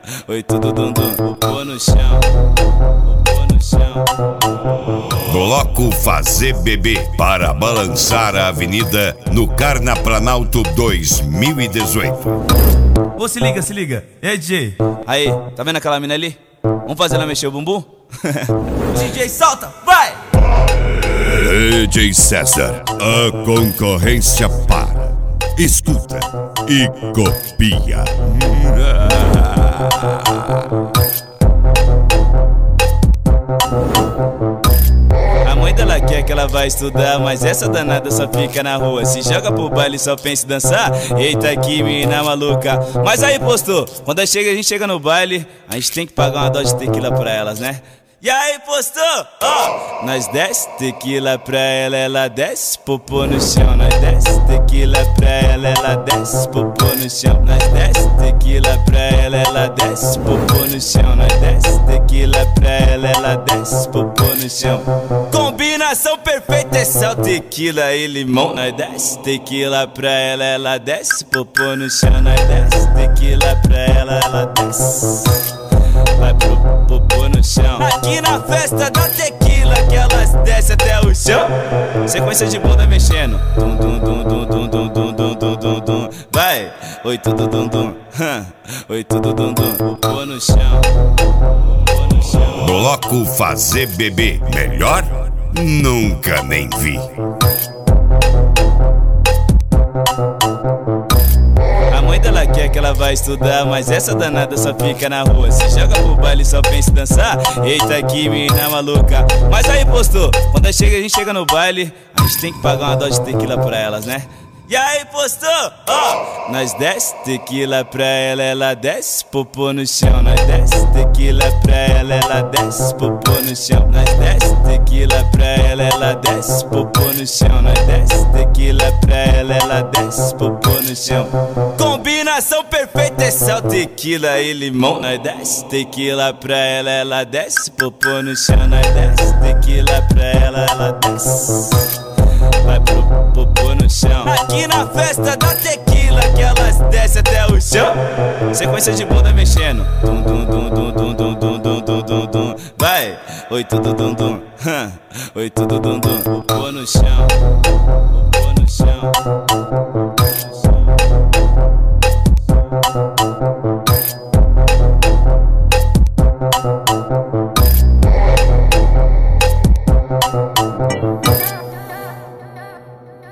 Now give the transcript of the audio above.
Oi, tudo dum, pô no chão, pô no chão. Bloco Fazer Bebê para balançar a avenida no Carnaplanalto 2018. Ô, se liga. E aí, DJ? Aí, tá vendo aquela mina ali? Vamos fazer ela mexer o bumbum? DJ, solta, vai! DJ César, a concorrência para, escuta e copia. A mãe dela quer que ela vai estudar, mas essa danada só fica na rua. Se joga pro baile só pensa em dançar. Eita que mina maluca. Mas aí, postou, quando a gente chega no baile, a gente tem que pagar uma dose de tequila pra elas, né? E aí, postou? Ó, nós desce tequila pra ela desce popô no chão. Nós desce tequila pra ela desce popô no chão. Nós desce tequila pra ela desce popô no chão. Nós desce tequila pra ela desce popô no chão. Combinação perfeita é sal, tequila e limão. Nós desce tequila pra ela desce popô no chão. Nós desce tequila pra ela desce. Vai pro popô no chão. Aqui na festa da tequila que elas descem até o chão. Sequência de bunda mexendo. Dum dum dum dum dum dum dum dum dum dum dum. Vai, oi tudo dum dum. Oi tudo dum dum. Popô no chão. Popô no chão. Bloco Fazer Bebê, melhor? Nunca nem vi. A mãe dela quer que ela vai estudar, mas essa danada só fica na rua. Se joga pro baile só pensa em dançar. Eita que mina maluca. Mas aí, postou, quando a gente chega no baile, a gente tem que pagar uma dose de tequila pra elas, né? E aí, postou? Ó, nós desce tequila pra ela desce popô no chão. Nós desce tequila pra ela desce popô no chão. Nós desce tequila pra ela desce popô no chão. Nós desce tequila pra ela desce popô no chão. Combinação perfeita é sal, tequila e limão. Nós desce tequila pra ela desce popô no chão. Nós desce tequila pra ela desce. Vai pro popô no chão. Aqui na festa da tequila que elas descem até o chão. Sequência de bunda mexendo. Dum dum dum dum dum dum dum dum dum dum dum. Vai, oi tudo dum dum. Oi tudo dum dum. Popô no chão. Popô no chão.